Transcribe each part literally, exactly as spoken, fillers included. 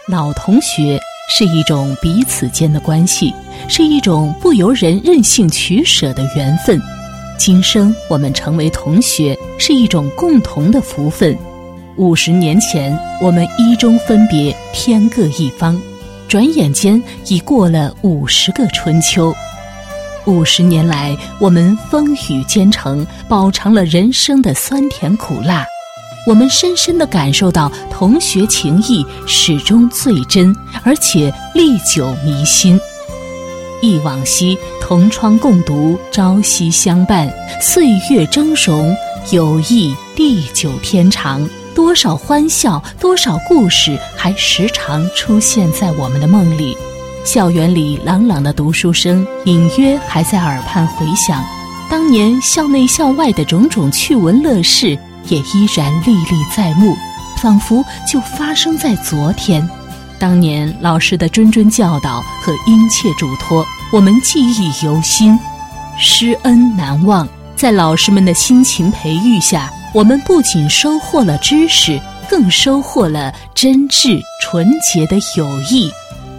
老同学是一种彼此间的关系，是一种不由人任性取舍的缘分。今生我们成为同学，是一种共同的福分。五十年前，我们一中分别，天各一方，转眼间已过了五十个春秋。五十年来，我们风雨兼程，饱尝了人生的酸甜苦辣。我们深深地感受到同学情谊始终最真，而且历久弥新。忆往昔，同窗共读，朝夕相伴，岁月峥嵘，友谊地久天长。多少欢笑，多少故事，还时常出现在我们的梦里。校园里朗朗的读书声，隐约还在耳畔回响。当年校内校外的种种趣闻乐事，也依然历历在目，仿佛就发生在昨天。当年老师的谆谆教导和殷切嘱托，我们记忆犹新，师恩难忘。在老师们的辛勤培育下，我们不仅收获了知识，更收获了真挚纯洁的友谊。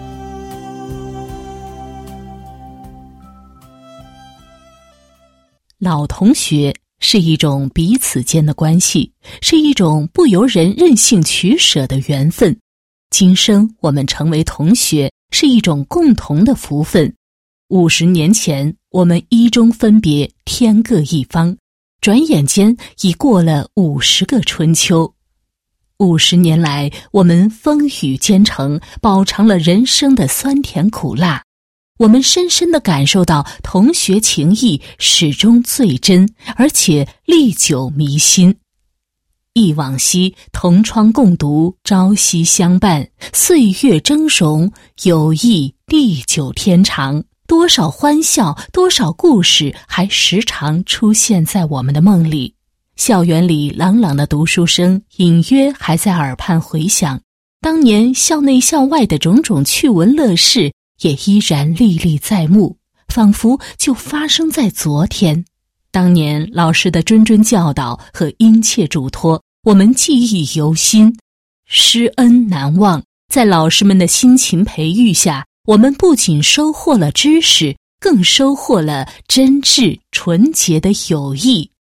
老同学是一种彼此间的关系，是一种不由人任性取舍的缘分。今生我们成为同学，是一种共同的福分。五十年前，我们一中分别，天各一方，转眼间已过了五十个春秋。五十年来，我们风雨兼程，饱尝了人生的酸甜苦辣。我们深深地感受到同学情谊始终最真，而且历久弥新。忆往昔，同窗共读，朝夕相伴，岁月峥嵘，友谊地久天长。多少欢笑，多少故事，还时常出现在我们的梦里。校园里朗朗的读书声，隐约还在耳畔回响。当年校内校外的种种趣闻乐事，也依然历历在目，仿佛就发生在昨天。当年老师的谆谆教导和殷切嘱托，我们记忆犹新，师恩难忘。在老师们的辛勤培育下，我们不仅收获了知识，更收获了真挚纯洁的友谊。